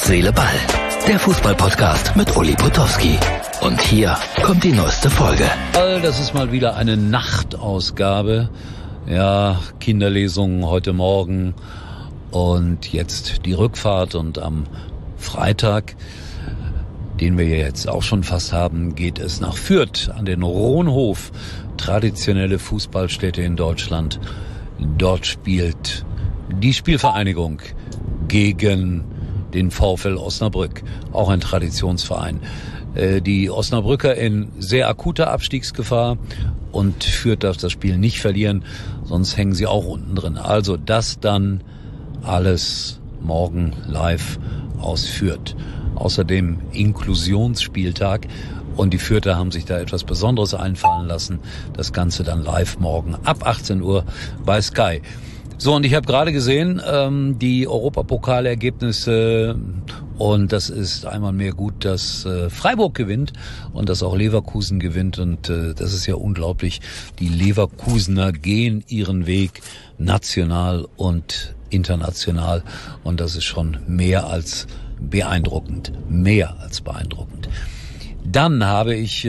Seele, Ball. Der Fußball-Podcast mit Uli Potowski. Und hier kommt die neueste Folge. Das ist mal wieder eine Nachtausgabe. Ja, Kinderlesungen heute Morgen und jetzt die Rückfahrt. Und am Freitag, den wir jetzt auch schon fast haben, geht es nach Fürth an den Ronhof. Traditionelle Fußballstätte in Deutschland. Dort spielt die Spielvereinigung gegen den VfL Osnabrück, auch ein Traditionsverein. Die Osnabrücker in sehr akuter Abstiegsgefahr und Fürth darf das Spiel nicht verlieren, sonst hängen sie auch unten drin. Also das dann alles morgen live aus Fürth. Außerdem Inklusionsspieltag und die Fürther haben sich da etwas Besonderes einfallen lassen. Das Ganze dann live morgen ab 18 Uhr bei Sky. So, und ich habe gerade gesehen, die Europapokalergebnisse, und das ist einmal mehr gut, dass Freiburg gewinnt und dass auch Leverkusen gewinnt, und das ist ja unglaublich. Die Leverkusener gehen ihren Weg national und international, und das ist schon mehr als beeindruckend. Mehr als beeindruckend. Dann habe ich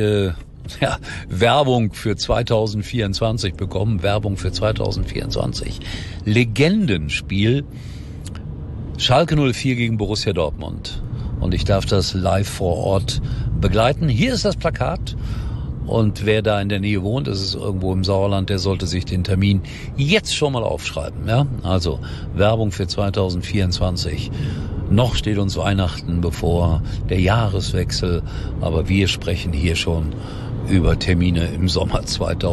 Werbung für 2024 bekommen. Werbung für 2024. Legendenspiel Schalke 04 gegen Borussia Dortmund. Und ich darf das live vor Ort begleiten. Hier ist das Plakat. Und wer da in der Nähe wohnt, das ist irgendwo im Sauerland, der sollte sich den Termin jetzt schon mal aufschreiben. Ja? Also Werbung für 2024. Noch steht uns Weihnachten bevor, der Jahreswechsel. Aber wir sprechen hier schon über Termine im Sommer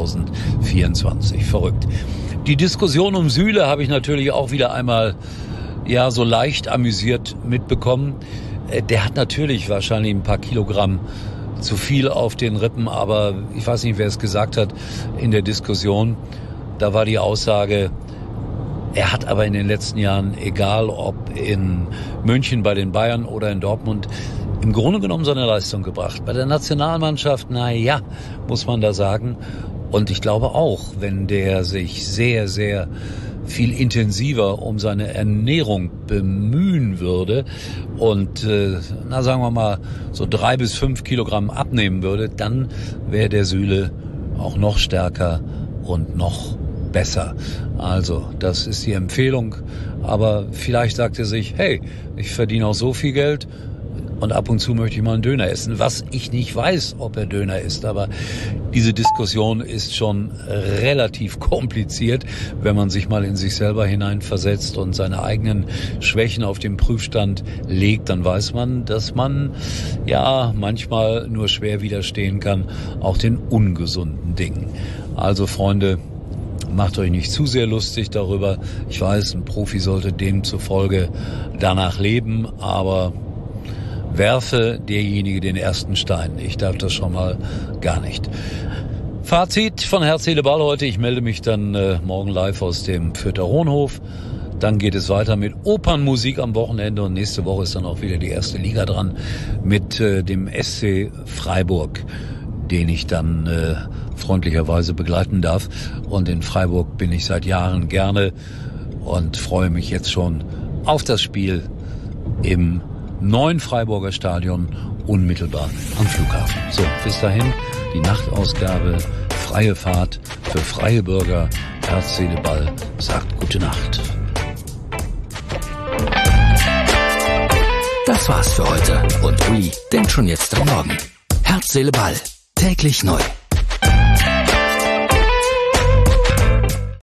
2024. Verrückt. Die Diskussion um Süle habe ich natürlich auch wieder einmal so leicht amüsiert mitbekommen. Der hat natürlich wahrscheinlich ein paar Kilogramm zu viel auf den Rippen, aber ich weiß nicht, wer es gesagt hat in der Diskussion. Da war die Aussage, er hat aber in den letzten Jahren, egal ob in München bei den Bayern oder in Dortmund, im Grunde genommen seine Leistung gebracht. Bei der Nationalmannschaft, muss man da sagen. Und ich glaube auch, wenn der sich sehr, sehr viel intensiver um seine Ernährung bemühen würde und, sagen wir mal, so 3 bis 5 Kilogramm abnehmen würde, dann wäre der Süle auch noch stärker und noch besser. Also, das ist die Empfehlung. Aber vielleicht sagt er sich, hey, ich verdiene auch so viel Geld, und ab und zu möchte ich mal einen Döner essen, was ich nicht weiß, ob er Döner isst. Aber diese Diskussion ist schon relativ kompliziert. Wenn man sich mal in sich selber hineinversetzt und seine eigenen Schwächen auf den Prüfstand legt, dann weiß man, dass man manchmal nur schwer widerstehen kann, auch den ungesunden Dingen. Also Freunde, macht euch nicht zu sehr lustig darüber. Ich weiß, ein Profi sollte demzufolge danach leben, aber werfe derjenige den ersten Stein. Ich darf das schon mal gar nicht. Fazit von Herz, Seele, Ball heute. Ich melde mich dann morgen live aus dem Fürther Ronhof. Dann geht es weiter mit Opernmusik am Wochenende, und nächste Woche ist dann auch wieder die erste Liga dran mit dem SC Freiburg, den ich dann freundlicherweise begleiten darf. Und in Freiburg bin ich seit Jahren gerne und freue mich jetzt schon auf das Spiel im neuen Freiburger Stadion unmittelbar am Flughafen. So, bis dahin die Nachtausgabe, freie Fahrt für freie Bürger. Herz, Seele, Ball sagt gute Nacht. Das war's für heute. Und Uli denkt schon jetzt am Morgen. Herz, Seele, Ball. Täglich neu.